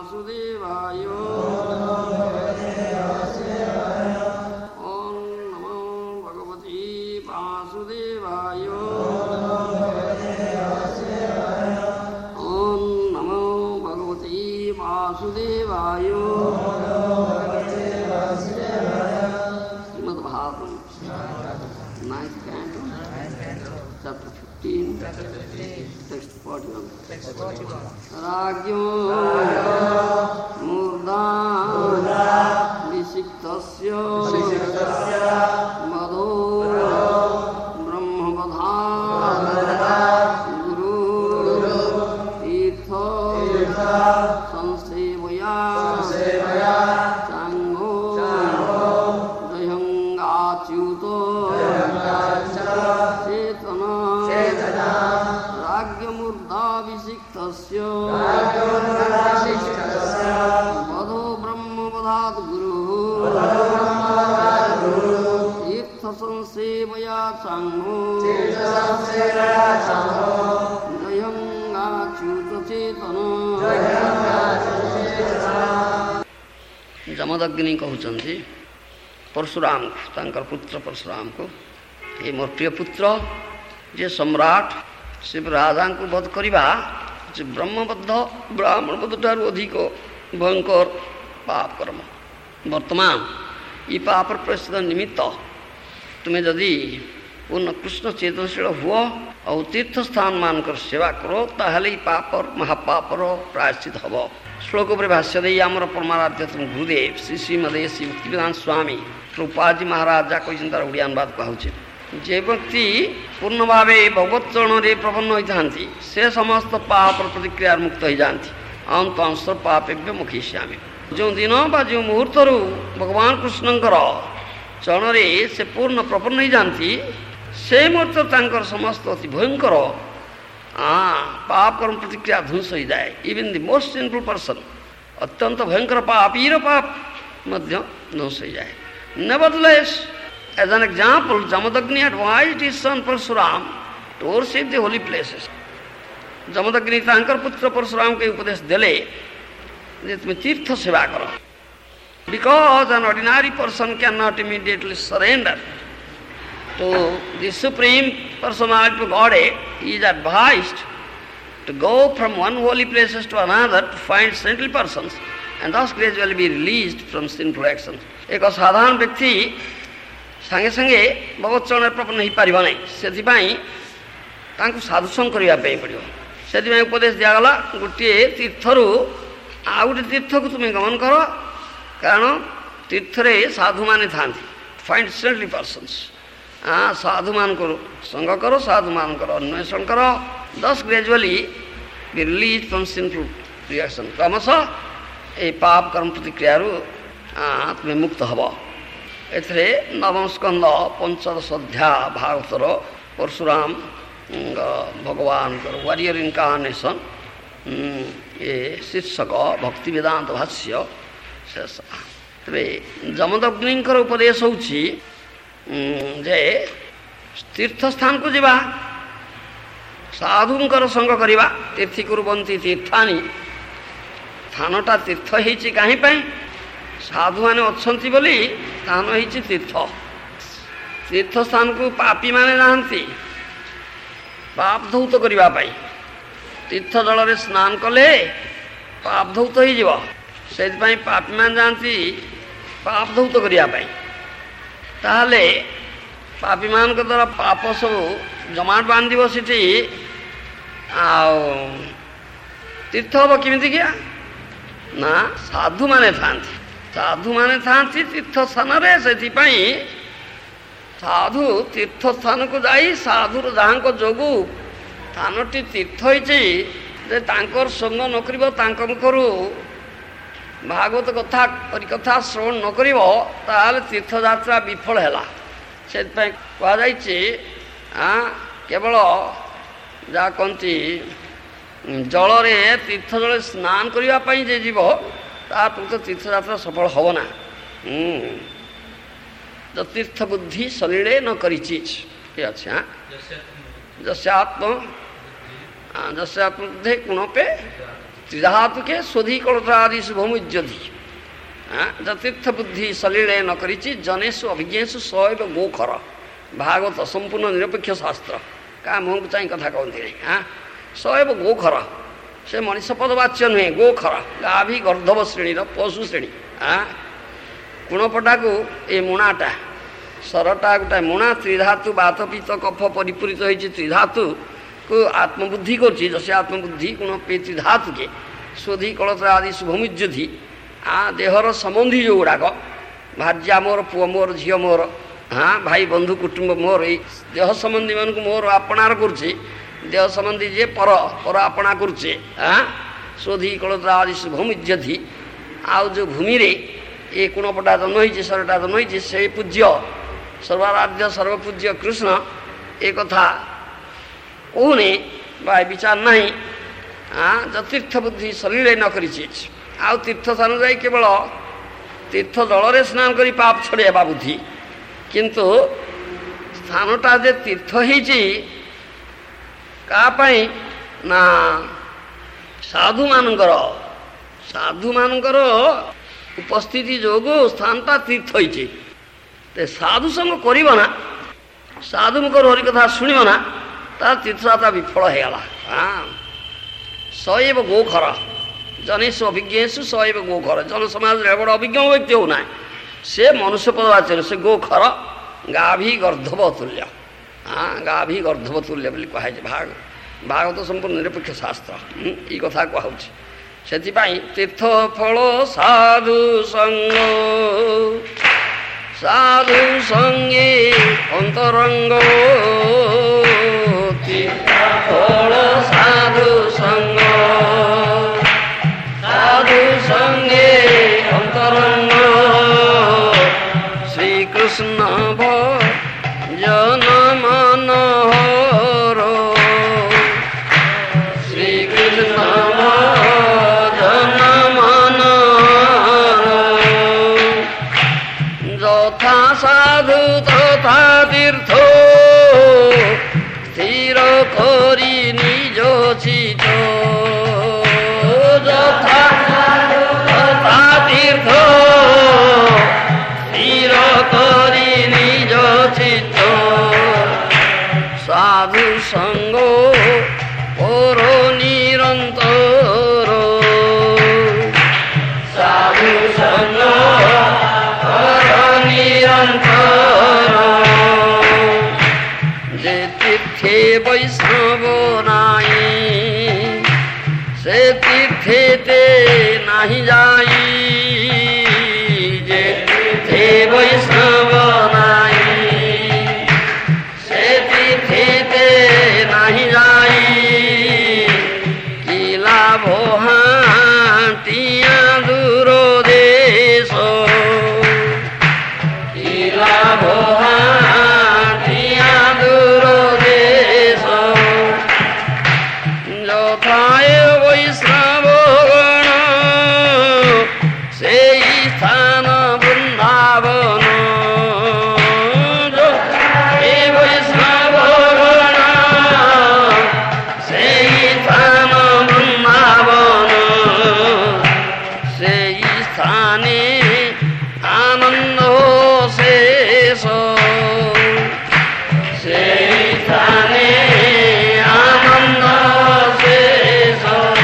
वासुदेवाय ओम नमो भगवते वासुदेवाय ओम नमो भगवते वासुदेवाय Shrimad Bhagavatam 9th canto chapter 15 text 41 राज्ञो मूर्धा विसिक्तस्य मदो ब्रह्मवधा गुरु तीर्थ संसेवया चांगो जयंगाच्युतो चेतना राज्ञमूर्धाभिषिक्तस्य वधो ब्रह्मवधात् गुरुः तीर्थसंसेवया चांगो जयंगाच्युतचेतन। जमदग्नि कहते परशुराम को पुत्र परशुराम को ये मोर प्रिय पुत्र जे सम्राट शिव राजा को वध करवा जे ब्रह्मबद्ध ब्राह्मण बद्ध ठार अधिक भयंकर पाप कर्म वर्तमान ये पाप प्रसिद्ध निमित्त तुम्हें जदि पूर्ण कृष्ण चेतनशील हुआ और तीर्थ स्थान मानकर सेवा करो ताहले पाप महापापर प्रायश्चित हम। श्लोक पर भाष्य दे आमर परमाराध्य गुरुदेव श्री श्रीमदेव श्री मुक्तिवेदांत स्वामी प्रभुपाद महाराज कहते तार ओडिया अनुवाद कहुचे जे व्यक्ति पूर्ण भाव भगवत चरण में प्रपन्न होता से समस्त पाप प्रतिक्रिया मुक्त हो जाती अंत अंश पापेभ्य मुखिष्यामि। जो दिन बा जो मुहूर्त भगवान कृष्णकर चरण में से पूर्ण प्रपन्न हो जाती से मुहूर्त तांकर समस्त अति भयंकर पाप कर्म प्रतिक्रिया ध्वंस हो जाए। Even the most sinful person अत्यंत भयंकर पापीर पाप मध्य ध्वंस हो जाए। Nevertheless as an example, Jamadagni advised his son Parsuram to worship the holy places. Jamadagni तांकर पुत्र परशुराम के उपदेश दिले जे तुम तीर्थ सेवा करो। Because an ordinary person cannot immediately surrender to the supreme personality of Godhead, he is advised to go from one holy places to another to find saintly persons and thus gradually be released from sinful actions. एक असाधारण व्यक्ति सांगे सांगे भगवत चरण प्रपन्न हो पार ना से साधुसंग करने पड़ो से उपदेश दिगला गोटे तीर्थर आ गए तीर्थ को तुम्हें गमन कर कारण तीर्थरे साधु माने था फाइंड सेंटली पर्सन्स साधु मान संग कर साधु मान अन्वेषण कर दस gradually be release from sinful reaction क्रमशः ये पाप कर्म प्रतिक्रिया तुम्हें मुक्त हम। एथे नवम स्कंद पंचदश अध्याय भागवतर परशुराम भगवान वॉरियर इनकार्नेशन ये शीर्षक भक्ति वेदांत भाष्य शेष। तेरे जमदग्निंकर उपदेश होछि जे तीर्थस्थान को जीवा साधुंकर संग करिबा तीर्थी कुर्वन्ति तीर्थानि स्थानटा तीर्थ होइछि काहे पई साधु माने अच्छी बोली स्थान हो तीर्थ तीर्थ स्थान को पापी माने नहांती पाप धौत करने तीर्थ जल में स्नान कले पाप धौत हो पापी मान जाती पाप धौत करने ताहले पापी मान द्वारा पाप सब जमाट बांध से तीर्थ हम केमी क्या ना साधु माने था साधु माने था तीर्थ स्थान से साधु तीर्थ स्थान को जाई साधुर जहाँ जोगु स्थानटी तीर्थ होती संग नक मुखर भागवत कथा कथा श्रवण नक तीर्थ यात्रा विफल है से कहुई केवल जहाँ कहती जल तीर्थ जल स्नान करने जे जीव तार प्रकृत तीर्थ यात्रा सफल हम ना जो तीर्थ बुद्धि शरीरे न करी चीज ये अच्छे जैसे आत्म बुद्धि गुणों पे त्रिधातुके स्वधी कलत्रादि शुभमुज्जधि तीर्थ बुद्धि सलीले न करिछि जनेषु अभिज्ञेषु सएव गोखर भागवत संपूर्ण निरपेक्ष शास्त्र का मुँह को चाह कथा कहते हैं सएव गोखर से मनीष पदवाच्य नुहे गोखर गाभी गर्धव श्रेणीर पशु श्रेणी गुणपटा को ये मुणाटा सरटा गोटे मुणा त्रिधातु बात पित्त कफ परिपूरित होती त्रिधातु को आत्मबुद्धि करसे आत्मबुद्धि गुण पे त्रिधातु के स्वधी कलत्र आदि शुभमुज्जधि देहर संबंधी जो गुड़ाक भार्या मोर पुओ मोर झी मोर भाई बंधु कुटुंब मोर ये देह संबंधी मान को मोर आपणार करुचे देह संबंधी जे पर पर आपणा करुचे स्वधी कलत्र आदि शुभमुज्जधि आउ जो भूमि रे ये कुणपटा जन्म होती सरटा जन्म होती से पूज्य सर्वाराध्य सर्वपूज्य कृष्ण एक कथा कहूने विचार नहीं तीर्थ बुद्धि सलीले न करी आउ तीर्थ स्थान जाए केवल तीर्थ जल स्नान करी पाप छड़ेबा बुद्धि किंतु स्थानटा जे तीर्थ होती कापाई ना साधु मानकर उपस्थिति जोगु स्थानटा तीर्थ होती साधु संग करिबो ना साधु मुखर हरि कथा शुणिबो ना तार तीर्थयात्रा विफल होगला सएव गोखर जनेषु अभिज्ञेषु सएव गोखर जन समाज बड़ अभिज्ञ व्यक्ति होना से मनुष्य पदवाच्य से गोखर गाभी गर्धव तुल्य गाभी गर्धव तुल्य बोली कहुए भागवत संपूर्ण निरपेक्ष शास्त्र ये कथा कहूँ से तीर्थफल साधु संग साधु संगे अंतरंग तीर्थफल साधु संग साधु संगे अंतरंग श्री कृष्ण भजन मनोहर श्री कृष्ण भजन मनोहर यथा साधु तथा तीर्थ स्थिर करी निज चित यथा तथा तीर्थ स्थिर करी निज चित साधु संग पर निरंतर साधु संग पर निरंतर जे तीर्थे वैष्णव नाई से तीर्थे ते नहीं जाई जे तीर्थे वैष्णव नाई से तीर्थे ते नहीं जाई कि लाभ हाटिया दूर देश कि लाभ हाटिया दूर देश यथाय वैष्णव गण से स्थान वृंदावन वैष्णव गण से स्थान वृंदावन से स्थाने आनंद शेष से स्थाने आनंद शेष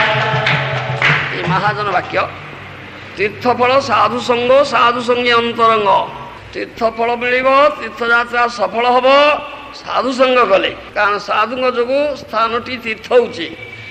महाजन वाक्य तीर्थफल साधु संग साधु संगे अंतरंग तीर्थफल मिल तीर्थयात्रा सफल हम साधु संग गले कारण साधु जो स्थानटी तीर्थ होची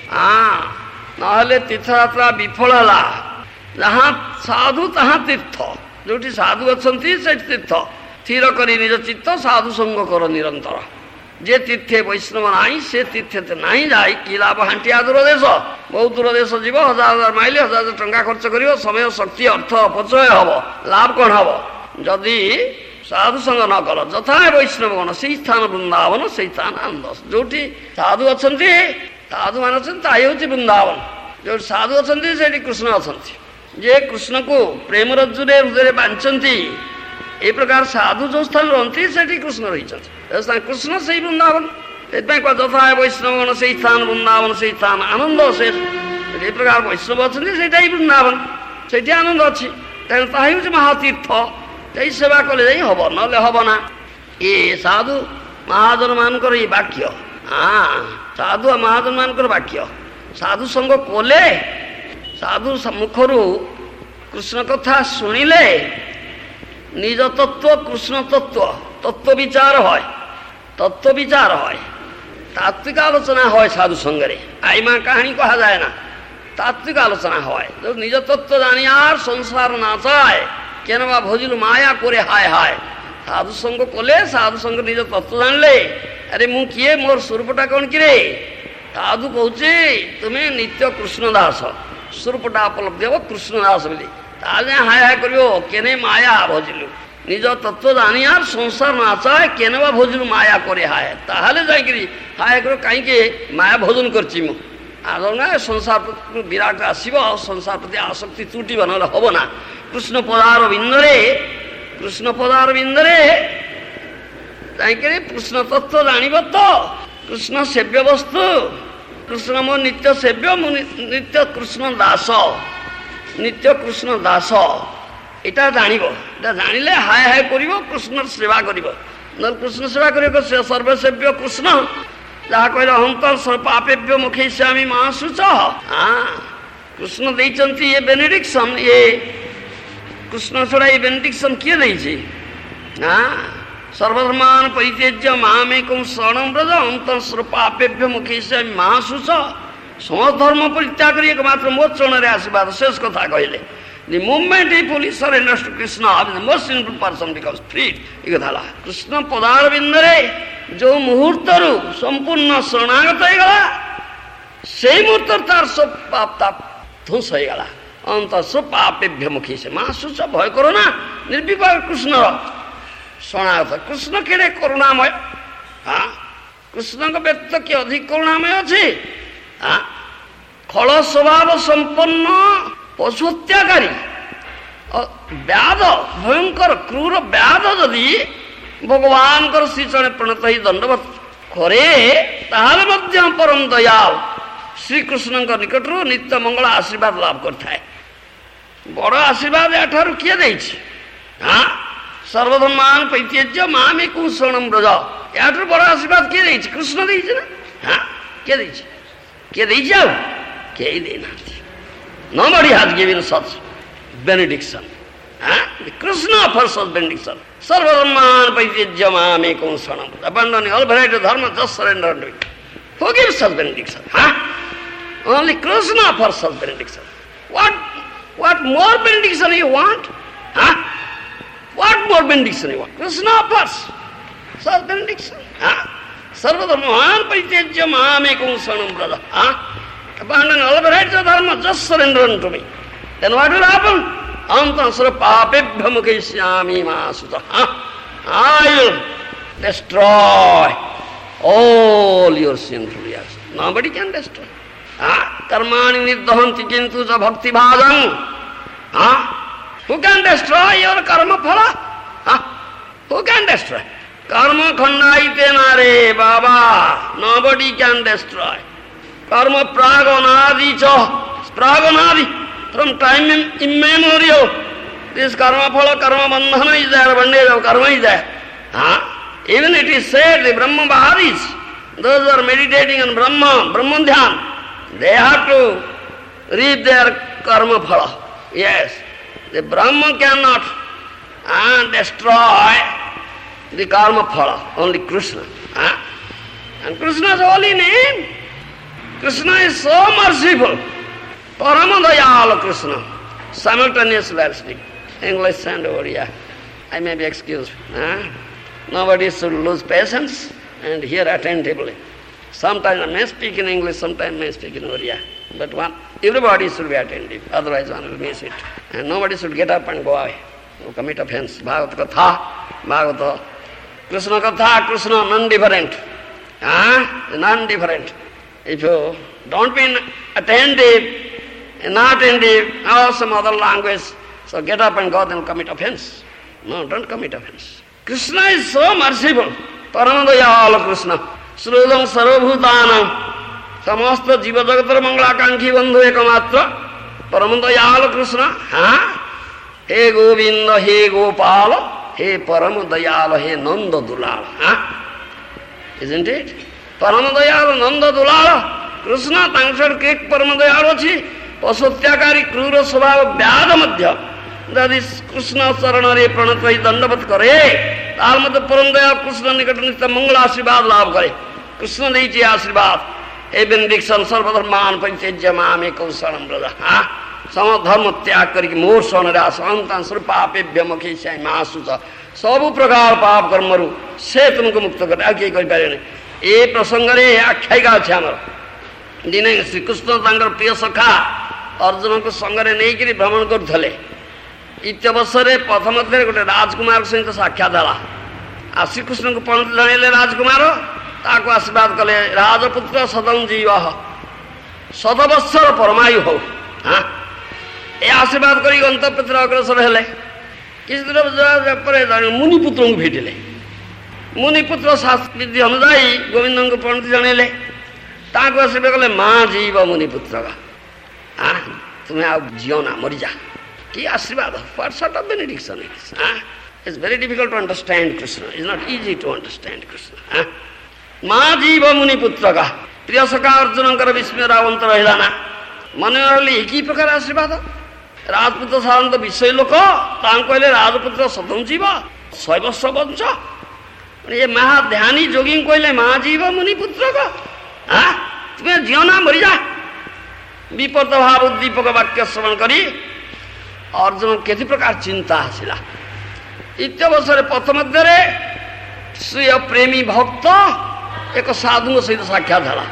ना तीर्थयात्रा विफल है जहाँ साधु तहाँ तीर्थ जो साधु अच्छा से तीर्थ स्थिर करी निज चित्त साधु संग कर निरंतर जे तीर्थे वैष्णव नाई से तीर्थे नहीं जाए कि लाभ हांटिया दूर देश बहुत दूर देश जीव हजार हजार माइल हजार टंका खर्च कर समय शक्ति अर्थ अपचय हम लाभ कौन हम जदि साधु संग न कल यथा वैष्णव गण से स्थान वृंदावन से स्थान आनंद जो साधु अच्छा साधु मान हूँ वृंदावन जो साधु अच्छा कृष्ण अच्छा जे कृष्ण को प्रेम रज्जुरे हृदय बांधती ए प्रकार साधु जो स्थान रही से कृष्ण रही कृष्ण से वृंदावन यथा वैष्णवगण से स्थान वृंदावन से स्थान आनंद से ଏ ପ୍ରକାର ବୈଷ୍ଣବ ଅଛନ୍ତି, ସେଇଟା ହିଁ ବୃନ୍ଦାବନ, ସେଇଠି ଆନନ୍ଦ ଅଛି। ତେଣୁ ତାହା ହେଉଛି ମହାତୀର୍ଥ, ସେଇ ସେବା କଲେ ଯାଇ ହବ, ନହେଲେ ହବ ନା। ଏ ସାଧୁ ମହାଜନ ମାନଙ୍କର ଏଇ ବାକ୍ୟ, ସାଧୁ ମହାଜନ ମାନଙ୍କର ବାକ୍ୟ। ସାଧୁ ସଙ୍ଗ କଲେ, ସାଧୁ ମୁଖରୁ କୃଷ୍ଣ କଥା ଶୁଣିଲେ ନିଜ ତତ୍ତ୍ୱ କୃଷ୍ଣ ତତ୍ତ୍ୱ ବିଚାର হয়, তত্ত্ব বিচার হয়, তাত্ত্বিক আলোচনা হয় সাধু সঙ্গে। আইমা কাহিনী কহা যায় না, তাত্ত্বিক আলোচনা হয়। নিজ তত্ত্ব জানি আর সংসার না চায়, কেন বা ভজিল মায়া করে হায় হায়। সাধু সঙ্গ কলে, সাধু সঙ্গে নিজ তত্ত্ব জানলে, আরে মু কিয়ে, মোর স্বরূপটা কোন কিরে? সাধু কହୁଛି তুমি নিত্য কৃষ্ণ দাস, স্বরূপটা উপলব্ধি হব কৃষ্ণ দাস বলি। তাহলে হায় হায় করিব, কেনে মায়া ভজিলু। নিজ তত্ত্ব জানি আর সংসার না চায়, কেন বা ভোজন মায়া করে হায়। তাহলে যাইকি হায় করে কাইকি মায়া ভোজন করছি মু। আর না সংসার বিরাট আসব, সংসার প্রতি আসক্তি ত্রুটিব, নহলে হব না। কৃষ্ণ পদার বিন্দরে যাইকি কৃষ্ণ তত্ত্ব জানিব তো। কৃষ্ণ সেব্য বস্তু, কৃষ্ণ মো নিত্য সেব্য, মু নিত্য কৃষ্ণ দাস, এটা জানিব। এটা জানিলে হায় হায় করিব, কৃষ্ণর সেবা করিব। নহলে কৃষ্ণ সেবা করিব সর্বসেব্য কৃষ্ণ, যাহা কহিলে অহংকার পাপেভ্য মুখেস্যামি মহাশুচ। কৃষ্ণ ଦେଇଛନ୍ତି ଏ ବେନେଡିକ୍ସନ। ଏ କୃଷ୍ଣ ଛଡ଼ା ଏ ବେନେଡିକ୍ସନ କିଏ ଦେଇଛି? ସର୍ବଧର୍ମାନ ପରିତ୍ୟଜ୍ୟ ମାମେକଂ ଶରଣଂ ବ୍ରଜ ଅନ୍ତଃ ପାପେଭ୍ୟ ମୁଖେସ୍ୟାମି ମହାଶୁଚ। ସମସ୍ତ ଧର୍ମ ପରିତ୍ୟାଗ କରି ଏକମାତ୍ର ମୋ ଚରଣରେ ଆସିବାର ଶେଷ କଥା କହିଲେ। The moment he fully surrenders to Krishna, the most sinful person becomes freed. ଏ କଥା ହେଲା କୃଷ୍ଣ ପଦାର ବିନ୍ଦରେ ଯୋଉ ମୁହୂର୍ତ୍ତରୁ ସମ୍ପୂର୍ଣ୍ଣ ଶରଣାଗତ ହେଇଗଲା, ସେଇ ମୁହୂର୍ତ୍ତରେ ତାର ସବୁ ପାପ ତାପ ଧ୍ୱଂସ ହେଇଗଲା। ଅନ୍ତଃ ପାପେଭ୍ୟ ମୁଖୀ ସେ ମହାଶୁଚ। ଭୟ କର ନା, ନିର୍ବିପାକ କୃଷ୍ଣର ଶରଣାଗତ। କୃଷ୍ଣ କେଡ଼େ କରୁଣାମୟ। କୃଷ୍ଣଙ୍କ ବ୍ୟତୀତ କିଏ ଅଧିକ କରୁଣାମୟ ଅଛି? ଖଳ ସ୍ୱଭାବ ସମ୍ପନ୍ନ ପଶୁ ହତ୍ୟାକାରୀ ବ୍ୟାଧ, ଭୟଙ୍କର କ୍ରୂର ବ୍ୟାଧ ଯଦି ଭଗବାନଙ୍କର ଶ୍ରୀଚରଣେ ପ୍ରଣତ ହେଇ ଦଣ୍ଡବତ କରେ, ତାହେଲେ ମଧ୍ୟ ପରମ ଦୟାଳ ଶ୍ରୀକୃଷ୍ଣଙ୍କ ନିକଟରୁ ନିତ୍ୟ ମଙ୍ଗଳ ଆଶୀର୍ବାଦ ଲାଭ କରିଥାଏ। ବଡ଼ ଆଶୀର୍ବାଦ ଏଠାରୁ କିଏ ଦେଇଛି? ସର୍ବଧର୍ମାନ ପରିତ୍ୟଜ୍ୟ ମାମେକଂ ଶରଣଂ ବ୍ରଜ। ଏହାଠାରୁ ବଡ଼ ଆଶୀର୍ବାଦ କିଏ ଦେଇଛି? କୃଷ୍ଣ ଦେଇଛି ନା? କିଏ ଦେଇଛି? କିଏ ଦେଇଛି? ଆଉ କେହି ଦେଇନାହାନ୍ତି। Nobody has given such benediction. Krishna offers such benediction. Sarvadharman parityajya mamekam saranam. Abandoning all variety of dharma, just surrender unto it. Who gives such benediction? Only Krishna offers such benediction. What more benediction you want? What more benediction you want? Krishna offers such benediction. Sarvadharman parityajya mamekam saranam brother. Abandon all varieties of dharma, just surrender unto me. Then what will happen? Antasra papebhya mukheshyami masuta. I will destroy all your sinful reactions. Nobody can destroy. Karmani niddahanti kintu ja bhakti bhajam. Who can destroy your karma phala? Who can destroy? Karma khandaite nare Baba. Nobody can destroy. Karma praganadi cha, praganadi, from time immemorial. This karma phala, karma bandhana is there, bondage of karma is there. Even it is said, the Brahma Baharis, those who are meditating on Brahman Dhyan, they have to reap their karma phala. Yes, the Brahma cannot destroy the karma phala, only Krishna. And Krishna's holy name. Krishna is so merciful. Paramadayala Krishna. Simultaneously I'll speak English and Oriya. I may be excused. Nobody should lose patience and hear attentively. Sometimes I may speak in English, sometimes I may speak in Oriya. But everybody should be attentive, otherwise one will miss it. And nobody should get up and go away, or commit offense. Bhagavad Katha, Bhagavata. Krishna Katha, Krishna non-different. Non-different. If you don't be attentive, inattentive, or some other language, so get up and go, then commit offense. No, don't commit offense. Krishna is so merciful. Paramadayala Krishna. Srudam sarvabhutanam. समस्त जीव जगतर मंगलाकांक्षी बंधु एकमात्र परम दयाल कृष्ण। हाँ, हे गोविंद, हे गोपाल, हे परम दयाल, हे नंद दुलाल। हाँ, isn't it? परम दयाल नंद दुलाल कृष्ण तांकर के परम दयाल अछि। पशुत्याकारी क्रूर स्वभाव व्याध मध्य यदि कृष्ण चरण रे प्रणत ही दंडवत करे तार मध्य परम दयाल कृष्ण निकट नित्य मंगल आशीर्वाद लाभ करे। कृष्ण देइछि आशीर्वाद, हे बिंदिक्षण सर्वधर्मान परित्यज्य मामेकं शरणं व्रज। हाँ, समधर्म त्याग करके मोर शरण रे आसंतान स्वरूप पापेभ्य मोक्षाय मासुच सब प्रकार पाप कर्मरु से तुमको मुक्त कर आगे कर पारे। ए प्रसंग रे आख्यायिका अछि हमर। दिने श्रीकृष्ण तांकर प्रिय सखा अर्जुन को संगरे नहीं कि भ्रमण करथले। इत्यवसरे प्रथम गोटे राजकुमार सहित साक्षात होला। आ श्रीकृष्ण को पंडित जणेले राजकुमार ताको आशीर्वाद कले, राजपुत्र सदं जीव सदवत्सर परमायु हो। हाँ, ए आशीर्वाद करी गंतव्य अग्रसर हेले। किसी दिन पर मुनिपुत्र को भेटिले। मुनिपुत्र शास्त्र विधि अनुजाई गोविंद को पंडित जणेले, ताको आशीर्वाद कले, माँ जीव मुनिपुत्र का। हाँ, तुम्हें आप जियो ना, मरी जा। कि आशीर्वाद, what sort of benediction it is? It's very difficult to understand Krishna. It's not easy to understand Krishna. माँ जीव मुनिपुत्र का प्रिय सखा अर्जुन विस्मय रावंत रहा ना मन कि प्रकार आशीर्वाद। राजपुत्र साधारण विषय लोक कहले राजपुत्र सदन जीव 100 वर्ष बंच। ये महाध्यानी जोगी कहले माँ जीव मुनिपुत्र का। हाँ, तुम्हें जियो ना, मरी जा। विपर्त भाव उद्दीपक वाक्य श्रवण करी अर्जुन केति प्रकार चिंता आसला। इत्यवसर पथ मध्य श्री प्रेमी भक्त एक साधु सहित साक्षात होला।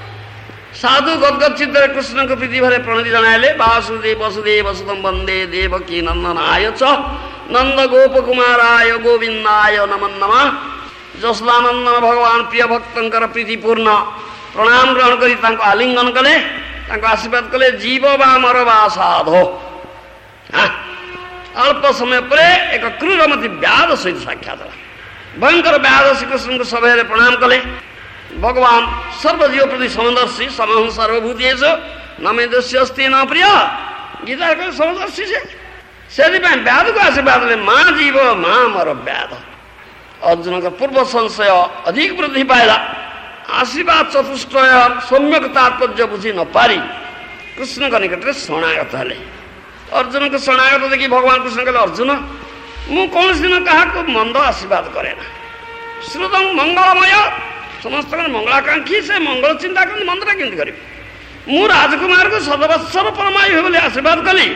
साधु गदगद चित्त कृष्ण को प्रीति भरे प्रणति जनाले, वासुदेव वसुदेव सुतम वंदे देवकी नंदनाय च नंद गोप कुमाराय गोविंदाय नमो नमः। जसदानंदन भगवान प्रिय भक्तंकर प्रीतिपूर्ण प्रणाम ग्रहण करी तांको आलिंगन कले, तांको आशीर्वाद कले, जीव बा मर बा साधो। हाँ, अल्प समय पर एक क्रूरमती व्याध सहित साक्षात होला। भयंकर व्याध श्रीकृष्ण को सभा प्रणाम कले। भगवान सर्वजीव प्रति समदर्शी समहं सर्वभूतेषु न मे दोष्य अस्ति न प्रिय। गीता को समदर्शी से व्याध को आशीर्वाद ले, माँ जीव माँ मर व्याध। अर्जुन का पूर्व संशय अधिक वृद्धि पाइला। आशीर्वाद चतुष्टय सम्यक तात्पर्य बुझी न पारी कृष्ण का निकट शरणागत हेले। अर्जुन को शरणागत देखी भगवान कृष्ण कहले, अर्जुन मु कौन दिन क्या मंद आशीर्वाद करे ना। श्रुतम मंगलमय समस्त मंगलाकांक्षी से मंगल चिंता कर मंदटा केमती करी। मु राजकुमार को सदवत्सर परमायु बोले आशीर्वाद कली।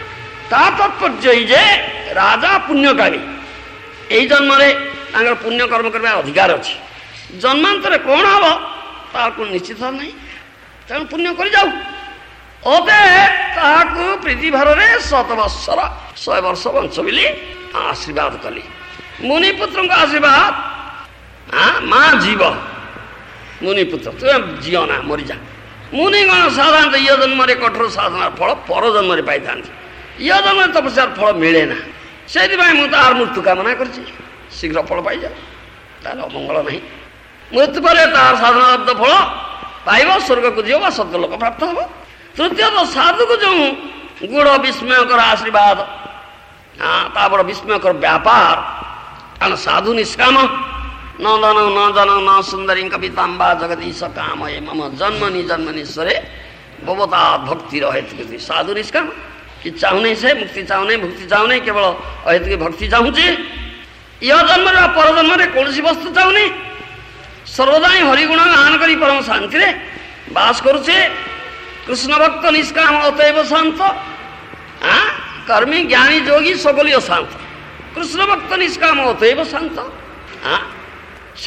तात्पर्य जे राजा पुण्यकारी यही जन्म पुण्य कर्म करने अधिकार अच्छी। जन्मांतर कौन हम ताको निश्चित नहीं, तेणु पुण्य कर जाऊ। अते ताको प्रीति भर 100 वर्ष वंश बोली आशीर्वाद कली। मुनिपुत्र आशीर्वाद, हाँ, माँ जीव मुनिपुत्र तुम जियो ना, मरी जा। मुनिगण साधारणतः ये जन्म कठोर साधना फल पर जन्म पाई था। ये जन्म तपस्यार फल मिले ना, से तार मृत्यु कामना कर शीघ्र फल पाई जाओ, तार अमंगल नहीं। मृत्यु पर तार साधना लब्ध फल पाइब, स्वर्ग को जीव सद्गलोक प्राप्त हम। तृतीय तो साधु को जो गुड़ विस्मयकर आशीर्वाद, हाँ, तापर विस्मयकर व्यापार। कारण साधु निष्काम न धन न जन न सुंदरी कवितांबा जगदीश काम हे मम जन्मनि जन्मनीश्वरे भवता भक्ति रहे। साधु निष्काम कि चाहूने से मुक्ति चाहूने भक्ति चाहूने, केवल अहेतुकी भक्ति चाहूचे। यह जन्म पर जन्म कौन सी वस्तु चाहूनी, सर्वदा हरिगुण गान करी परम शांति रे बास करुचे। कृष्ण भक्त निष्काम अतएव शांत। हाँ, कर्मी ज्ञानी जोगी सकलिय शांत। कृष्ण भक्त निष्काम अतएव शांत। हाँ, से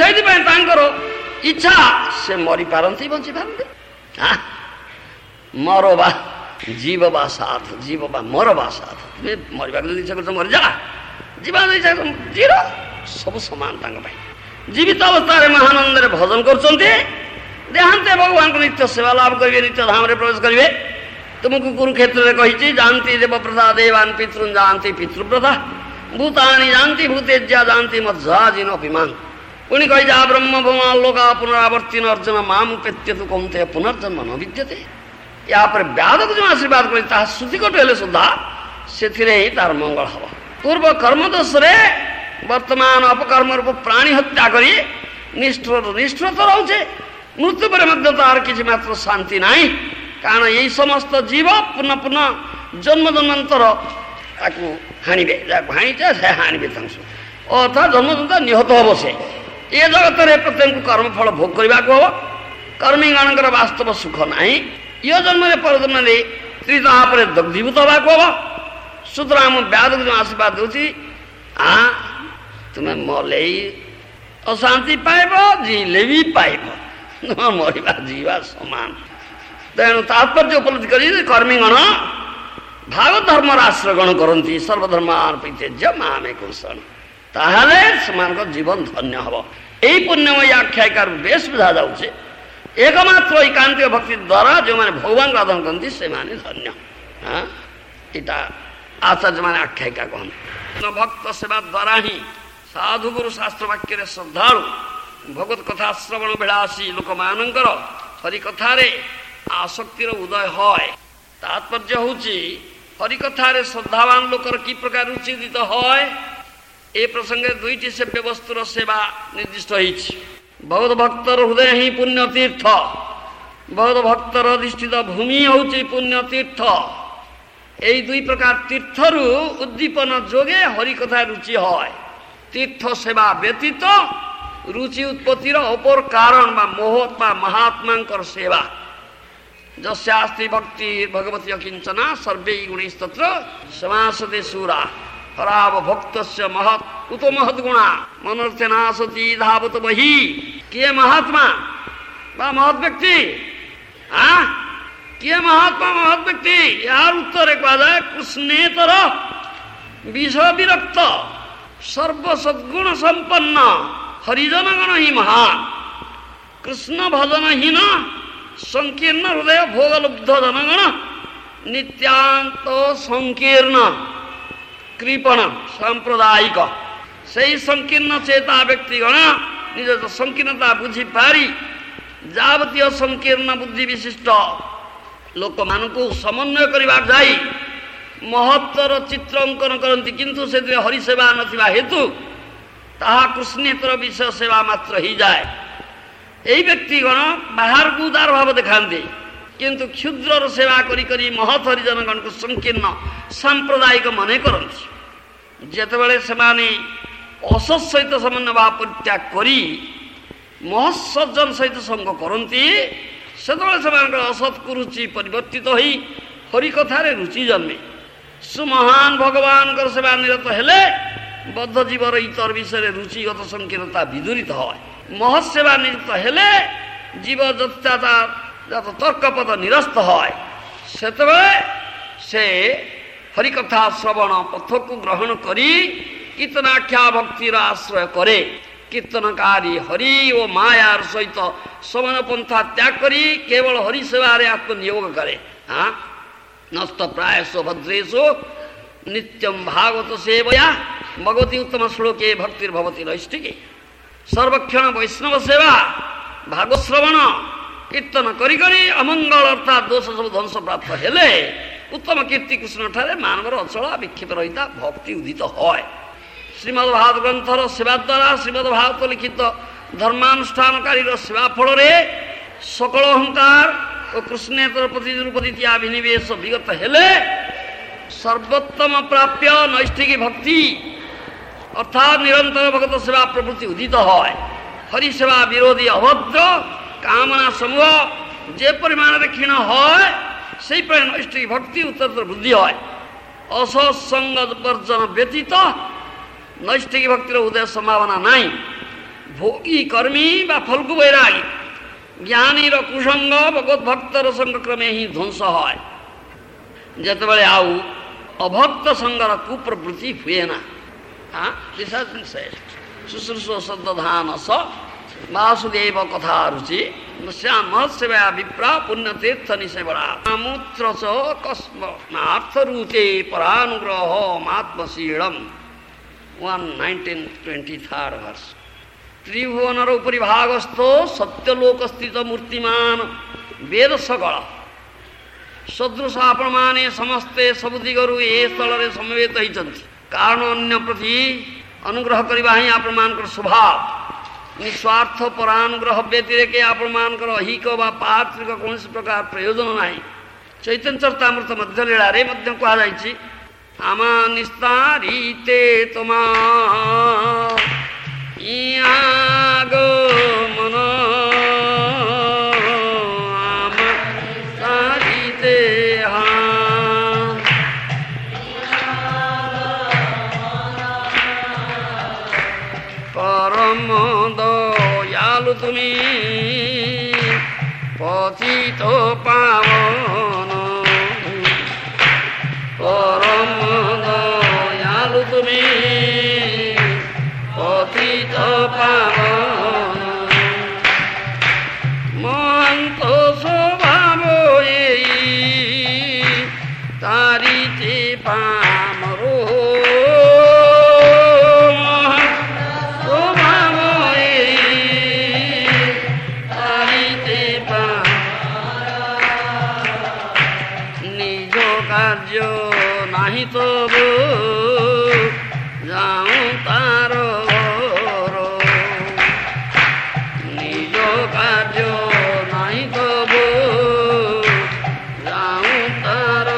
इच्छा से मरी पारती बंची पारती। हाँ, मर बा जीव बा साथ, जीव बा मर बा साथ। तुम्हें मरवा इच्छा कर मरी जा, जीवा इच्छा जीर सब समान। जीवित अवस्था महानंद भजन कर देहांते भगवान को नित्य सेवा लाभ करेंगे, नित्य धाम रे प्रवेश करेंगे। तुमको कुरुक्षेत्र में कही जानती देव प्रथा देवान पितृन जानती पितृप्रथा भूतानी जानती भूतेज्या जानती मज्जा जिन अभिमान। पुणी कही जा ब्रह्म भूमालोका पुनरावर्तिन अर्जुन मामुपेत्यतु कौन्तेय पुनर्जन्म न विद्यते। या पर व्याद को जो आशीर्वाद कर श्रुतिकट हेले सुधा से तार मंगल हम। पूर्व कर्म दोष वर्तमान अपकर्म रूप प्राणी हत्या करी निष्ठुर तो रोचे मृत्यु पर तार किसी मात्र शांति ना कारण यही समस्त जीव पुनः पुनः जन्म जन्मांतर हाणवे हाणीचे से हाणवे अर्थात जन्म जन्म निहत हम से ये जगत में प्रत्येक कर्मफल भोग करने को हम। कर्मी गणकर वास्तव सुख ना यो जन्म परजन्म त्रितापर दग्धीभूत हवा को हम। सुतरां व्याद को जो आशीर्वाद दूसरी हाँ तुम्हें मले अशांति पाइब जीले भी पाइब मरवा जीवा समान। तेणु तात्पर्य उपलब्धि कर कर्मीगण भाव धर्म राष्ट्रगण करती सर्वधर्मान परित्यज्य मामे कुशल ताहले सेमानक जीवन धन्य हम। यही पुण्यमय आख्यायिकार बेश बुझा जाऊे एकमात्र एकांतिक भक्ति द्वारा जो मैंने भगवान को आराधना करती से धन्य। हाँ इटा आचार्य मैंने आख्यायिका कहते भक्त सेवा द्वारा ही साधु गुरु शास्त्र वाक्य श्रद्धालु भगवत कथा श्रवण बेलासी लोक मानकर हरिकथार आसक्तिर उदय है। तात्पर्य होची हरिकथार श्रद्धावान लोकर कि प्रकार रुचि उदित है ए प्रसंगे दुईटी सेव्य वस्तुर सेवा निर्दिष्ट होइछि। बहुत भक्तर हृदय ही पुण्य तीर्थ बहुत भक्तर अधिष्ठित भूमि होची पुण्य तीर्थ। यही दुई प्रकार तीर्थरु उद्दीपन जोगे हरिकथा रुचि है। तीर्थ सेवा व्यतीत रुचि उत्पत्तिर अपर कारण बा मोहत बा महात्मा सेवा जस्यास्ति भक्ति भगवती अकिंचना सर्वे गुणैस्तत्र समासते सूरा पराव भक्तस्य महत् उतो महत् गुणा मनर्थनासति धावत बहि। के महात्मा बा महत् व्यक्ति हाँ किए महात्मा महत् व्यक्ति यार उत्तर कहुए कृष्णेतर विष विरक्त सर्व सद्गुण संपन्न हरिजनगण ही महान कृष्ण भजनहीन संकीर्ण हृदय भोगलुब्ध जनगण नित्यांत संकीर्ण कृपण सांप्रदायिक सही संकीर्ण चेता व्यक्तिगण निज संकीर्णता बुझी पारी जावतीय संकीर्ण बुद्धि विशिष्ट लोक मान को समन्वय करने जाई महत्तर चित्र अंकन करती किंतु से हरिसेवा नथिबा हेतु ताहा कृष्णेतर विषय सेवा मात्र ही जाए। यही व्यक्तिगण बाहर को उदार भाव दिखाते किंतु क्षुद्र सेवा करी करी महत हरिजनगण को संकीर्ण सांप्रदायिक मन करती। जेतेबेले सेमाने असत सहित समन्वय भाव परित्याग करी महत्सज्जन सहित संग करती सेतेबेले सेमानकर असत को रुचि परिवर्तित होई हरिकथारे रुचि जन्मे। सुमहान भगवान कर सेवा निरत हेले बद्ध जीवर इतर विषय रुचिगत संकीर्णता विदूरित है। महत सेवा निरत हेले जीव जत तर्कपद निरस्त है सेतेबेले से हरिकथा श्रवण पथ को ग्रहण करी कीर्तनाख्या भक्तिर आश्रय करे। कीर्तनकारी हरि और मायार सहित समान पंथा त्याग करी केवल हरि सेवारे आत्मनियोग करे। हाँ नस्त प्रायसो भद्रेशो नित्यम भागवत सेवया भगवती उत्तम श्लोके भक्तिर्भवति नैष्ठिके। सर्वक्षण वैष्णव सेवा भागवत श्रवण कीर्तन करी करी अमंगल अर्थात दोष सब ध्वंस प्राप्त हेले उत्तम कीर्ति कृष्ण ठारे मानवर अचल विक्षेप रहिता भक्ति उदित है। श्रीमद् भागवत ग्रंथर सेवा द्वारा श्रीमद् भागवत लिखित धर्मानुष्ठानकारी सेवा फल सकल अहंकार और कृष्णेतर प्रतिनिवेश विगत हेले सर्वोत्तम प्राप्य नैष्ठिकी भक्ति अर्थात निरंतर भगवत सेवा प्रवृत्ति उदित है। हरि सेवा विरोधी अभद्र कामना समूह जे परिमाण क्षीण है से नैष्ठिकी भक्ति उत्तर वृद्धि है। असत्संग वर्जन व्यतीत नैष्ठिकी भक्तिर उदय संभावना नहीं। भोगी कर्मी बा फल्गु बैरागी ज्ञानी र कुसंग भगवत भक्तर संग क्रमे ही ध्वंस है। जेतेबेले आउ अभक्त संगर कुप्रवृत्ति हुए ना। हाँ शुश्रूष शब्दधान स वासुदेव कथा रुचि महत्सेवा विप्रा पुण्यतीर्थ निसेवरा मूत्र च कस्मार्थ रूचे परानुग्रह आत्मशीलम 11923 वर्ष। त्रिभुवनर उपरि भागस्थो सत्यलोक स्थित मूर्तिमान वेद सकल सदृश आपण माने समस्ते सबु दिगरु ए स्थल रे समवेत होइचंती कारण अन्य प्रति अनुग्रह करबा ही आपण मानकर स्वभाव निस्वार्थ परानुग्रह व्यतिरेके आपण मानकर अहिक वा पात्रिक कौन प्रकार प्रयोजन नाही। चैतन्य चरितामृत मध्य लीला रे मध्य कहा जायछि आमा निस्तारिते तमा इयागो मन आमा निस्तारिते परम दयालु तुमी पतित पावन परम दयालु तुमी पतित पावन महंत स्वभाव तारिते पामरो नहीं तो जाऊं तार निज कार्य नहीं तो जाऊं तार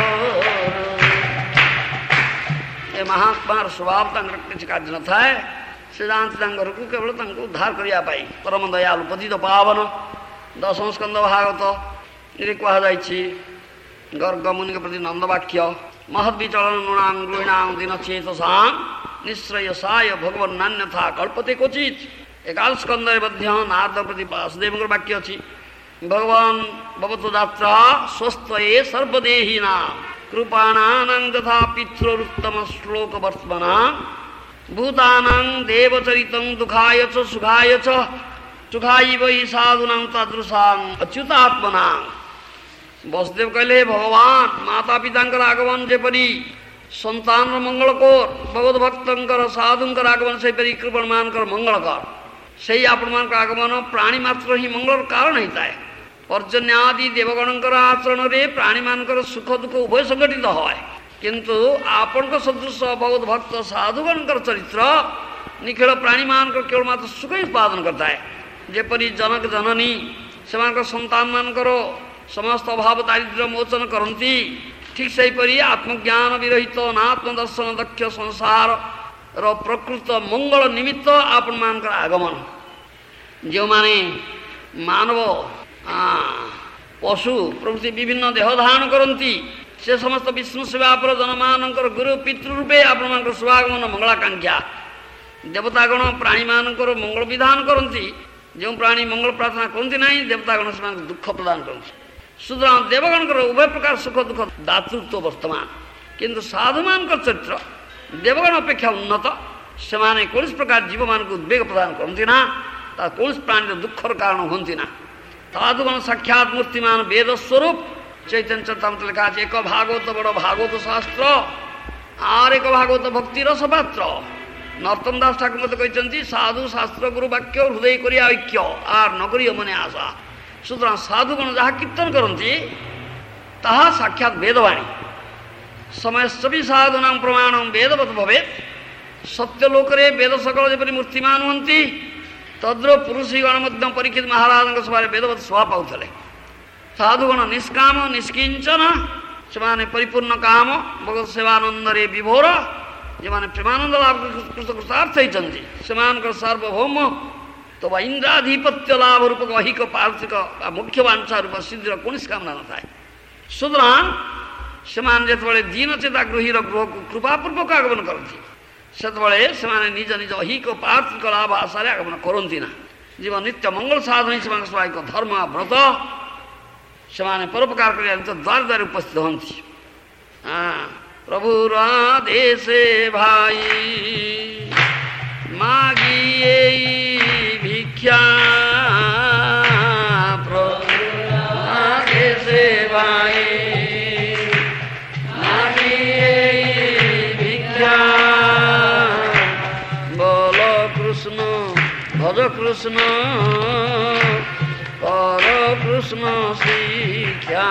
ये महात्मार स्वभाव किसी कार्य न था से जानते को केवल उद्धार करने परम दयालु पतित पावन दशम स्कंद भागवत ये कह गर्ग मुनि के प्रति नंदवाक्य महद्विचलन नृणां गृहिणां दिन चेतसां निश्रयसाय भगवन् नान्यथा कल्पते क्वचित् एकादश स्कंद मध्य नारद प्रति वासुदेव वाक्य अच्छी भगवान भवतो दात्रा स्वस्त्वये सर्वदेहिनां कृपाणानां तथा पितृरुत्तम श्लोक वर्त्मनां भूतानां देवचरितं दुःखाय च सुखाय च सुखायैव हि साधूनां तादृशां अच्युतात्मनां। वसुदेव कहले भगवान माता पिता आगमन जेपरी संतान मंगलकर भगवत भक्तर साधुंकर आगमन से कृपण मानकर मंगलकर से आपण मान आगमन प्राणी मात्र ही मंगल कारण होता है। पर्जन्यादि देवगणकर आचरण रे प्राणी मानकर सुख दुख उभय संगठित है किंतु आपण सदृश भगवत भक्त साधुगणकर चरित्र निखिल प्राणी मानकर केवल मात्र सुख ही उत्पादन करता है। जेपरी जनक जननी से संतान मानकर समस्त अभाव दारिद्र्य मोचन करती ठीक सेहीपरि आत्मज्ञान विरहित अनात्म दर्शन दक्ष संसार प्रकृत मंगल निमित्त आपण मानकर आगमन जो माने मानव पशु प्रभृति विभिन्न देह धारण करती से समस्त विष्णु सेवा पर जनमानकर गुरु पितृ रूपे आपण मानकर शुभागमन मंगलाकांक्षा देवतागण प्राणी मानकर मंगल विधान करती जो प्राणी मंगल प्रार्थना करती ना देवतागण से दुख प्रदान करती सुतरां देवगणकर उभय प्रकार सुख दुख दातृत्व वर्तमान किंतु साधुमान चरित्र देवगण अपेक्षा उन्नत से कौन प्रकार जीव मान को उद्वेग प्रदान करती ना कौन प्राणी दुखर कारण होती ना साधुगण साक्षात मूर्तिमान वेद स्वरूप चैतन्य चरितामृत लिखा एक भागवत बड़ भागवत शास्त्र आर एक भागवत भक्ति रसपात्र नर्तन दास ठाकुर मत कहते साधु शास्त्र गुरु वाक्य हृदय करिया ऐक्य आर नगरी मने आशा। सुतरां साधुगण जहाँ कीर्तन करती ताहा साक्षात वेदवाणी समय सभी साधुना प्रमाण वेदवत भवे सत्यलोकरे वेद सकल जपरी मूर्तिमान हमें तद्र पुरुषगण परीक्षित महाराज सभा वेदवत शोभा पाते साधुगण निष्काम निष्किंचन से परिपूर्ण काम भगवत सेवानंद विभोर जो मैंने प्रेमानंद लाभ कृतार्थ होती से सार्वभौम तो इंद्राधिपत्य लाभ रूपक अहिक पार्थिक मुख्य वांछा रूप सिद्धि कौन कामना न था। सुतरां से दीनचेता गृहीर गृह को कृपापूर्वक आगमन करती से निज निज अहिक पार्थिक लाभ आशा आगमन करती ना जीव नित्य मंगल साधन से धर्म व्रत से परोपकार कर द्वार द्वार उपस्थित होती। प्रभुर आदेशे भाई मागिए भिक्षा प्रभुर आदेशे भाई मागिए भिक्षा बोलो कृष्ण कृष्ण कर कृष्ण शिक्षा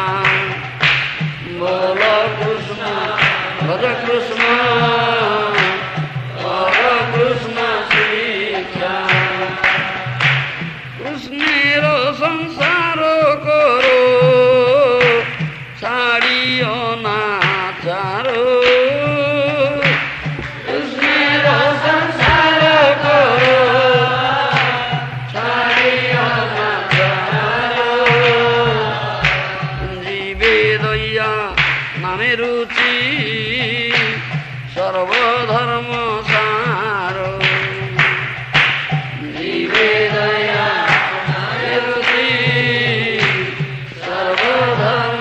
बोल कृष्ण भज कृष्ण कर कृष्ण शिक्षा कृष्णेर संसार करो छाड़ियो नाचारो कृष्णेर संसार करो छाड़ियो नाचारो जीवे दया नामे रुचि सर्वधर्म सारो जीवे दया नामे रुचि सर्वधर्म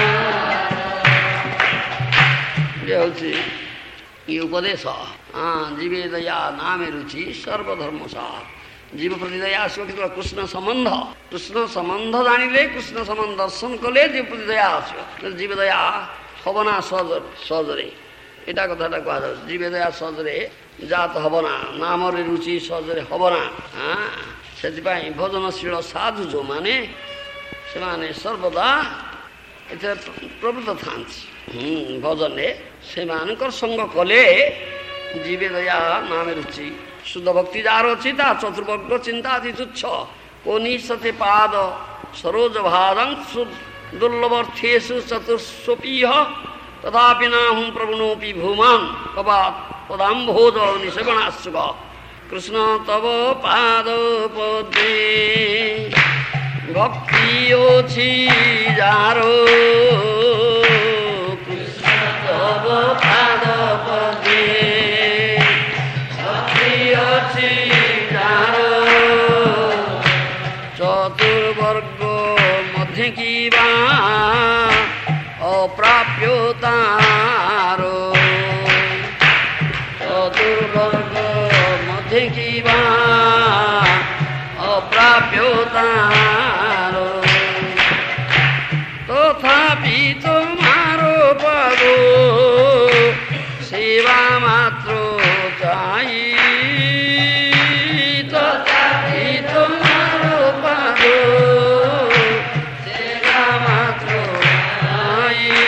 ये उपदेश जीवे दया नामे रुचि सर्वधर्म सार जीव प्रति दया आसो कि कृष्ण संबंध जानिले कृष्ण संबंध दर्शन कले जीव प्रति दया आसो जीव दया हबना सहजरे एटा कथाटा कह जीव दया सहजरे जात हबना नाम रुचि सहजरे हबना से भजनशील साधु जो माने से माने सर्वदा एथे प्रवृत्त थांती भजन से संग कले जीवे दया नाम रुचि शुद्ध भक्ति जार अच्छी चतुर्वर्ग चिंता अति तुच्छ को निशते पाद सरोज भादं दुर्लभर्थेषु चतुर्स्वपीह तथापि नाहं प्रवणोपि भूमान् पदाम्भोज निषेवणाश्चुक कृष्ण तव पाद पद्मे भक्ति ओछि जारो कृष्ण तव पाद पद्मे भक्ति ओछि जारो चतुर्वर्ग मध्य की बा अप्राप्योतारो चतुर्वर्ग मध्य की बा अप्राप्योतारो तथापि तुम्हारो पदो सेवा मात्र चाहि तथापि तुम्हारो पदो सेवा मात्र चाहि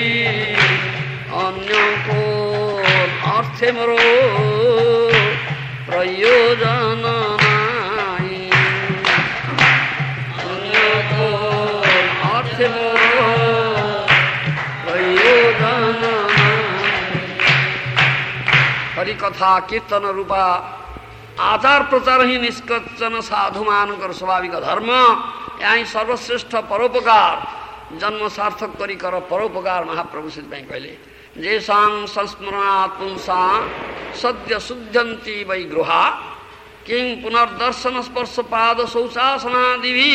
अन्य को अर्थे मोरो प्रयोजन नाहि अन्य को अर्थे मोरो प्रयोजन हरि कथा कीर्तन रूपा आचार प्रचार ही निष्कर्षण साधु मानकर स्वाभाविक धर्म यहाँ सर्वश्रेष्ठ परोपकार जन्म सार्थक करी कर परोपकार महाप्रभु से कहले जेसां संस्मरणात् पुंसा सद्य शुद्धन्ति वै गृहा किं पुनर्दर्शन स्पर्श पाद शौचासनादि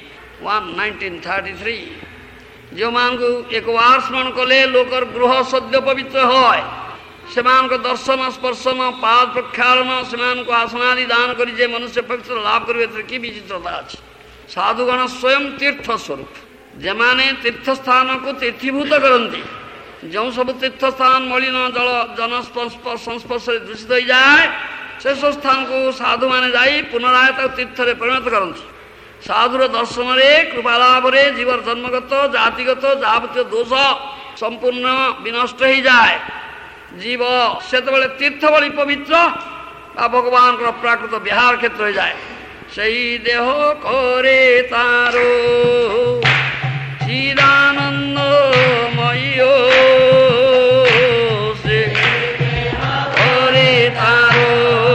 1933 जो मानकु एक बार स्मरण कले लोकर गृह सद्य पवित्र होय सेमानक दर्शन स्पर्शन पाद प्रक्षालन सेमानक आसनादि दान करी जे मनुष्य पवित्र लाभ करिवे कि विचित्रता अछि साधुगण स्वयं तीर्थ स्वरूप जेमाने तीर्थ स्थान को तीर्थीभूत करती जो सब तीर्थ स्थान मलिन जल जन संस्पर्श दूषित हो जाए से सब स्थान को साधु माने जाई पुनराय तीर्थ रे परिणत करती साधुर दर्शन रे कृपा लाभ रे जीवर जन्मगत जातिगत जावतीय दोष संपूर्ण विनष्ट हो जाए जीव से तीर्थ बड़ी पवित्र भगवान प्राकृत विहार क्षेत्र हो जाए सही देह करे तारो चिदानंदमयो से करे तारो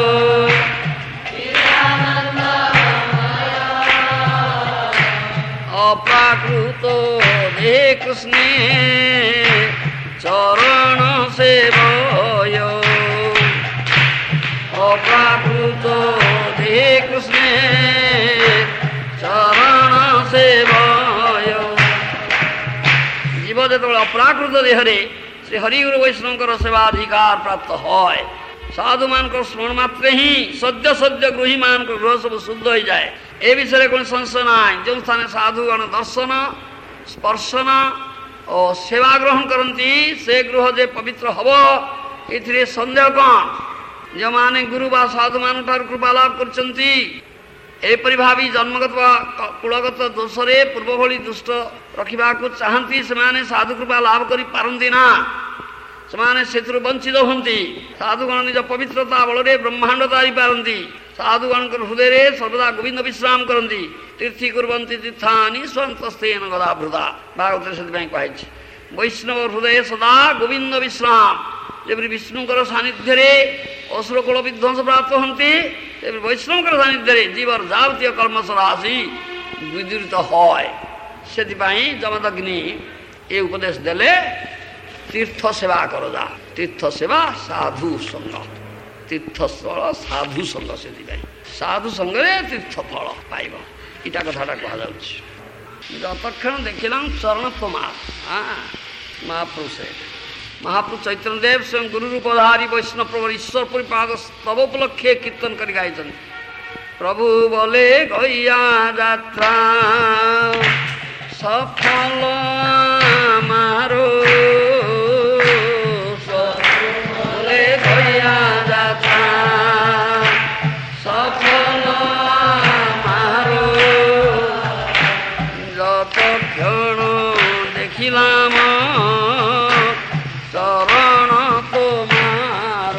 अप्राकृत दे कृष्णे चरण सेवय अप्राकृत दे कृष्णे चरण सेवय जीव जो अप्राकृत देहरे श्री हरिगुरु वैष्णव सेवाधिकार प्राप्त है साधु मान स्मरण मात्र ही सद्य सद्य गृही मान गृह सब शुद्ध हो जाए ए विषय कौन संशय ना जो स्थान साधुगण दर्शन स्पर्शन और सेवा ग्रहण करती से गृह जे पवित्र हम ये संदेह कौन ଯେଉଁମାନେ ଗୁରୁ ବା ସାଧୁମାନଙ୍କଠାରୁ କୃପା ଲାଭ କରିଛନ୍ତି ଏପରି ଭାବି ଜନ୍ମଗତ ବା କୁଳଗତ ଦୋଷରେ ପୂର୍ବ ଭଳି ଦୁଷ୍ଟ ରଖିବାକୁ ଚାହାନ୍ତି, ସେମାନେ ସାଧୁ କୃପା ଲାଭ କରିପାରନ୍ତି ନା, ସେମାନେ ସେଥିରୁ ବଞ୍ଚିତ ହୁଅନ୍ତି। ସାଧୁଗଣ ନିଜ ପବିତ୍ରତା ବଳରେ ବ୍ରହ୍ମାଣ୍ଡ ତାରିପାରନ୍ତି। ସାଧୁଗଣଙ୍କର ହୃଦୟରେ ସର୍ବଦା ଗୋବିନ୍ଦ ବିଶ୍ରାମ କରନ୍ତି। ତୀର୍ଥି କୁର୍ବନ୍ତି ତୀର୍ଥାନି ସ୍ୱନ୍ତସ୍ତେନ ଗଦାବୃତା। ଭାଗବତରେ ସେଥିପାଇଁ କୁହାଯାଇଛି ବୈଷ୍ଣବ ହୃଦୟ ସଦା ଗୋବିନ୍ଦ ବିଶ୍ରାମ। ଯେପରି ବିଷ୍ଣୁଙ୍କର ସାନ୍ନିଧ୍ୟରେ ଅସୁର କୁଳ ବିଧ୍ୱଂସ ପ୍ରାପ୍ତ ହୁଅନ୍ତି, ତେବେ ବୈଷ୍ଣବଙ୍କର ସାନ୍ନିଧ୍ୟରେ ଜୀବର ଯାବତୀୟ କର୍ମସର ଆସି ବିଦୂରିତ হয়। ସେଥିପାଇଁ ଯମଦଗ୍ନି ଏ ଉପଦେଶ ଦେଲେ, ତୀର୍ଥ ସେବା କର ଯା। ତୀର୍ଥ ସେବା ସାଧୁ ସଙ୍ଗ, ତୀର୍ଥସ୍ଥଳ ସାଧୁ ସଙ୍ଗ। ସେଥିପାଇଁ ସାଧୁ ସଙ୍ଗରେ ତୀର୍ଥ ଫଳ ପାଇବ, ଏଇଟା କଥାଟା କୁହାଯାଉଛି। ଯତକ୍ଷଣ ଦେଖିଲାম ଚରଣ ପମା ମହାପ୍ରଭୁ ସେ ମହାପ୍ରଭୁ ଚୈତନ୍ୟ ଦେବ ସ୍ୱୟଂ ଗୁରୁ ରୂପଧାରୀ ବୈଷ୍ଣବ ପ୍ରଭୁ ଈଶ୍ୱର ପୁରୀ ପାଦ ସ୍ତବ ଉପଲକ୍ଷେ କୀର୍ତ୍ତନ କରି ଗାଇଛନ୍ତି। ପ୍ରଭୁ ବୋଲେ ଗଇଆ ଯାତ୍ରା ସଫଳ ମାରୋ, ବୋଲେ ଗଇଆ ଯାତ୍ରା ସଫଳ ମାରୋ, যতক্ষণ দেখিলাম চরণ তোমার,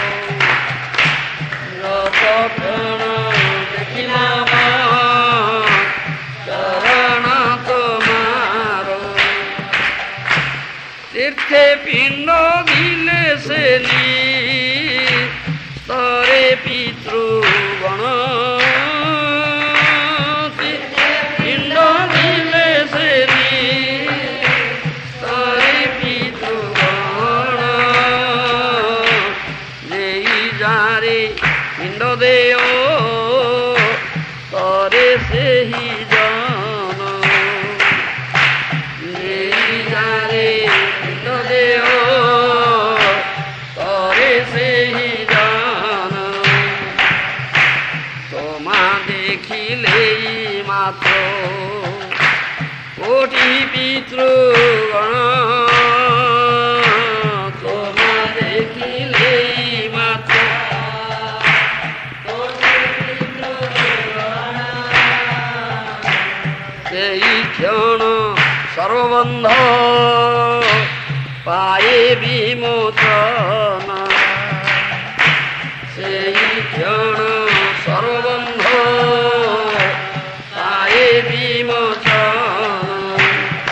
যতক্ষণ দেখিলাম চরণ তোমার, তীর্থে পিণ্ড দিলে সে স্তরে পিতৃগণ, পিণ্ড দিলে সে স্তরে পিতৃগণ, যেই যারে পিণ্ড দেও তরে সেই জন, যেই যারে পিণ্ড দেও তরে সেই জন, তোমা দেখিলেই মাত্র কোটি পিতৃগণ, তোমা দেখিলেই মাত্র সেই ক্ষণ সর্ববন্ধ পায়ে বিমোচন, সেই ক্ষণ সর্ববন্ধ পায়ে বিমোচন,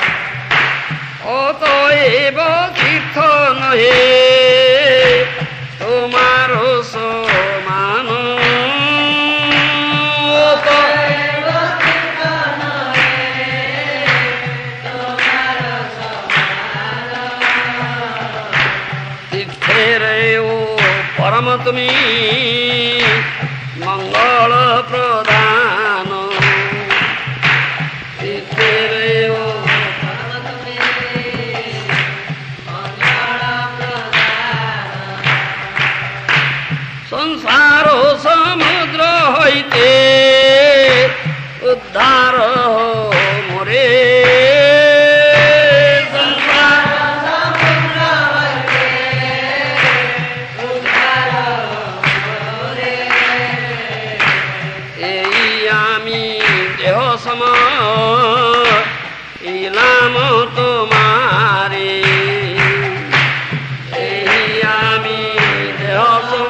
অতএব তীর্থ নহে তোমার সমান, অতএব তীর্থ নহে তোমার সমান, তীর্থের ও পরম তুমি মঙ্গল প্রদান, তীর্থের ও পরম তুমি মঙ্গল প্রদান, সংসার সমুদ্র হইতে উদ্ধার মোরে, ইলাম তোমারে, এই আমি দেহ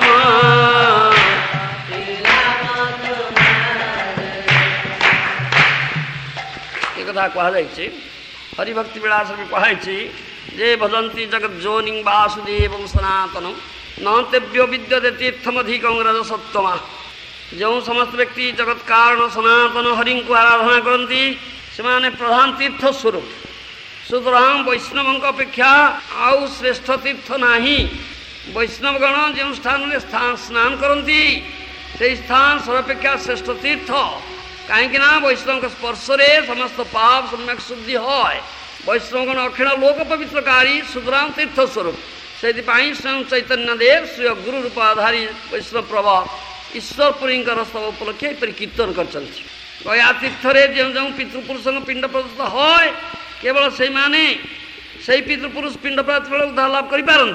ଏ କଥା କୁହାଯାଇଛି। ହରିଭକ୍ତି ବିଳାସରେ ବି କୁହାଯାଇଛି ଯେ ଭଜନ୍ତି ଜଗଜ୍ଜୋନିଂ ବାସୁଦେବଂ ସନାତନଂ ନତେଭ୍ୟ ବିଦ୍ୟତେ ତୀର୍ଥମଧିକଂ ରଜସତ୍ତମା। ଯେଉଁ ସମସ୍ତ ବ୍ୟକ୍ତି ଜଗତ୍ କାରଣ ସନାତନ ହରିଙ୍କୁ ଆରାଧନା କରନ୍ତି ସେମାନେ ପ୍ରଧାନ ତୀର୍ଥ ସ୍ୱରୂପ। ସୁତରାଂ ବୈଷ୍ଣବଙ୍କ ଅପେକ୍ଷା ଆଉ ଶ୍ରେଷ୍ଠ ତୀର୍ଥ ନାହିଁ। ବୈଷ୍ଣବଗଣ ଯେଉଁ ସ୍ଥାନରେ ସ୍ନାନ କରନ୍ତି ସେହି ସ୍ଥାନ ସର୍ବାପେକ୍ଷା ଶ୍ରେଷ୍ଠ ତୀର୍ଥ। କାହିଁକି ନା ବୈଷ୍ଣବଙ୍କ ସ୍ପର୍ଶରେ ସମସ୍ତ ପାପ ସମ୍ୟକ୍ ଶୁଦ୍ଧି হয়। ବୈଷ୍ଣବଗଣ ଅଖିଳ ଲୋକ ପବିତ୍ରକାରୀ ସୁତରାଂ ତୀର୍ଥ ସ୍ୱରୂପ। ସେଥିପାଇଁ ସ୍ୱୟଂ ଚୈତନ୍ୟ ଦେବ ଶ୍ରୀ ଗୁରୁ ରୂପାଧାରୀ ବୈଷ୍ଣବ ପ୍ରଭୁ ଈଶ୍ୱର ପୁରୀଙ୍କର ସ୍ତବ ଉପଲକ୍ଷେ ଏପରି କୀର୍ତ୍ତନ କରିଛନ୍ତି। ଗୟା ତୀର୍ଥରେ ଯେଉଁ ଯେଉଁ ପିତୃପୁରୁଷଙ୍କ ପିଣ୍ଡ ପ୍ରଦତ୍ତ হয় କେବଳ ସେଇମାନେ ସେଇ ପିତୃପୁରୁଷ ପିଣ୍ଡ ପ୍ରଦତ୍ତ ବେଳେ ଉଦ୍ଧାର ଲାଭ କରିପାରନ୍ତି।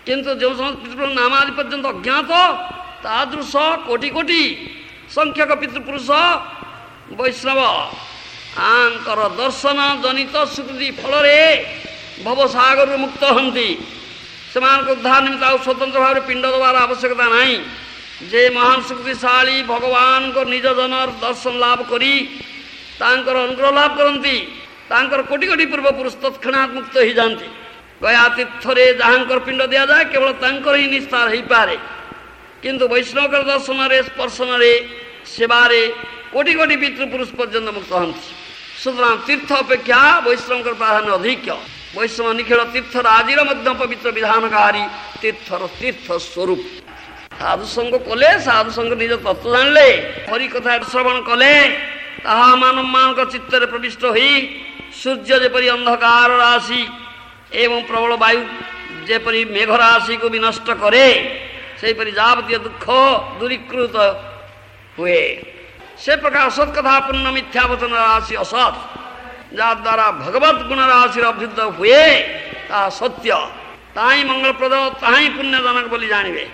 କିନ୍ତୁ ଯେଉଁ ସମସ୍ତ ପିତୃପୁରୁଷ ନାମ ଆଦି ପର୍ଯ୍ୟନ୍ତ ଅଜ୍ଞାତ ତାଦୃଶ କୋଟି କୋଟି ସଂଖ୍ୟକ ପିତୃପୁରୁଷ ବୈଷ୍ଣବ ଆଙ୍କର ଦର୍ଶନ ଜନିତ ସ୍ୱୀକୃତି ଫଳରେ ଭବସାଗରରୁ ମୁକ୍ତ ହୁଅନ୍ତି। ସେମାନଙ୍କ ଉଦ୍ଧାର ନିମିତ୍ତ ଆଉ ସ୍ୱତନ୍ତ୍ର ଭାବରେ ପିଣ୍ଡ ଦେବାର ଆବଶ୍ୟକତା ନାହିଁ। ଯେ ମହାନ ଶକ୍ତିଶାଳୀ ଭଗବାନଙ୍କ ନିଜ ଜନର ଦର୍ଶନ ଲାଭ କରି ତାଙ୍କର ଅନୁଗ୍ରହ ଲାଭ କରନ୍ତି, ତାଙ୍କର କୋଟି କୋଟି ପୂର୍ବପୁରୁଷ ତତ୍କ୍ଷଣାତ୍ ମୁକ୍ତ ହୋଇଯାଆନ୍ତି। ଗୟା ତୀର୍ଥରେ ଯାହାଙ୍କର ପିଣ୍ଡ ଦିଆଯାଏ କେବଳ ତାଙ୍କର ହିଁ ନିସ୍ତାର ହୋଇପାରେ, କିନ୍ତୁ ବୈଷ୍ଣବଙ୍କର ଦର୍ଶନରେ ସ୍ପର୍ଶନରେ ସେବାରେ କୋଟି କୋଟି ପିତୃପୁରୁଷ ପର୍ଯ୍ୟନ୍ତ ମୁକ୍ତ ହୁଅନ୍ତି। ସୁତରାଂ ତୀର୍ଥ ଅପେକ୍ଷା ବୈଷ୍ଣବଙ୍କର ପ୍ରାଧାନ୍ୟ ଅଧିକ। ବୈଷ୍ଣବ ନିଖିଳ ତୀର୍ଥର ଆଜିର ମଧ୍ୟ ପବିତ୍ର ବିଧାନକାରୀ ତୀର୍ଥର ତୀର୍ଥ ସ୍ୱରୂପ। ସାଧୁସଙ୍ଗ କଲେ, ସାଧୁସଙ୍ଗ ନିଜ ତତ୍ତ୍ୱ ଜାଣିଲେ, ହରି କଥା ଶ୍ରବଣ କଲେ, ତାହା ମାନବମାନଙ୍କ ଚିତ୍ତରେ ପ୍ରବିଷ୍ଟ ହୋଇ ସୂର୍ଯ୍ୟ ଯେପରି ଅନ୍ଧକାର ରାଶି ଏବଂ ପ୍ରବଳ ବାୟୁ ଯେପରି ମେଘ ରାଶିକୁ ବିନଷ୍ଟ କରେ, ସେହିପରି ଯାବତୀୟ ଦୁଃଖ ଦୂରୀକୃତ ହୁଏ। ସେ ପ୍ରକାର ଅସତ୍ କଥା ପୂର୍ଣ୍ଣ ମିଥ୍ୟା ବଚନ ରାଶି ଅସତ୍, ଯାହାଦ୍ୱାରା ଭଗବତ ଗୁଣ ରାଶିର ଅଭ୍ୟୁଦୟ ହୁଏ, ତାହା ସତ୍ୟ, ତାହା ହିଁ ମଙ୍ଗଳପ୍ରଦ, ତାହା ହିଁ ପୁଣ୍ୟଜନକ ବୋଲି ଜାଣିବେ।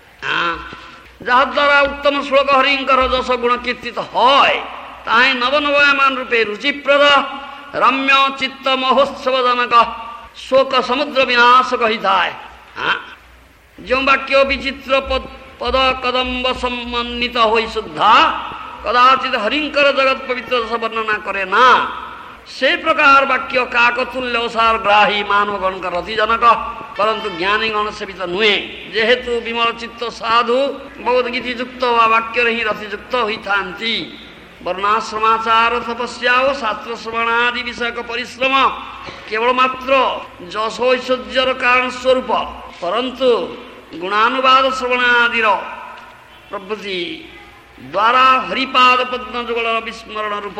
ଯାହାଦ୍ୱାରା ଉତ୍ତମ ଶ୍ଲୋକ ହରିଙ୍କର ଯଶ ଗୁଣ କୀର୍ତ୍ତିତ হয়, ତାହା ହିଁ ନବନବୟମାନ ରୂପେ ରୁଚିପ୍ରଦ ରମ୍ୟ ଚିତ୍ତ ମହୋତ୍ସବଜନକ ଶୋକ ସମୁଦ୍ର ବିନାଶକ ହୋଇଥାଏ। ଯେଉଁ ବାକ୍ୟ ବିଚିତ୍ର ପଦ କଦମ୍ବ ସମନ୍ୱିତ ହୋଇ ସୁଦ୍ଧା କଦାଚିତ ହରିଙ୍କର ଜଗତ ପବିତ୍ର ଦଶ ବର୍ଣ୍ଣନା କରେ ନା, ସେ ପ୍ରକାର ବାକ୍ୟ କାକତୁଲ୍ୟ ଓସାର ଗ୍ରାହୀ ମାନବଗଣଙ୍କର ରତିଜନକ, ପରନ୍ତୁ ଜ୍ଞାନୀଗଣ ସେବିତ ନୁହେଁ। ଯେହେତୁ ବିମଳ ଚିତ୍ତ ସାଧୁ ବହୁତ ଗୀତି ଯୁକ୍ତ ବା ବାକ୍ୟରେ ହିଁ ରତିଯୁକ୍ତ ହୋଇଥାନ୍ତି। ବର୍ଣ୍ଣାଶ୍ରମାଚାର ତପସ୍ୟା ଓ ଶାସ୍ତ୍ର ଶ୍ରବଣାଦି ବିଷୟକ ପରିଶ୍ରମ କେବଳ ମାତ୍ର ଯଶ ଐଶ୍ୱର୍ଯ୍ୟର କାରଣ ସ୍ୱରୂପ, ପରନ୍ତୁ ଗୁଣାନୁବାଦ ଶ୍ରବଣାଦିର ପ୍ରଭୃତି ଦ୍ୱାରା ହରିପାଦ ପଦ୍ମ ଯୁଗଳର ବିସ୍ମରଣ ରୂପ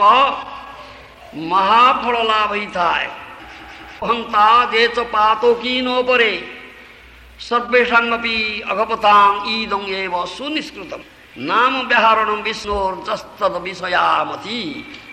ମହାଫଳ ଲାଭ ହୋଇଥାଏ। ଅହନ୍ତା ଯେଚ ପାତୋକିନୋପରେ ସର୍ବେଷାଙ୍ଗପି ଅଘପତାଂ ଇଦଂ ଏବ ସୁନିଷ୍କୃତମ୍ ନାମ ବ୍ୟାହରଣଂ ବିଷ୍ଣୋର୍ଯସ୍ତଦ ବିଷୟାମତି।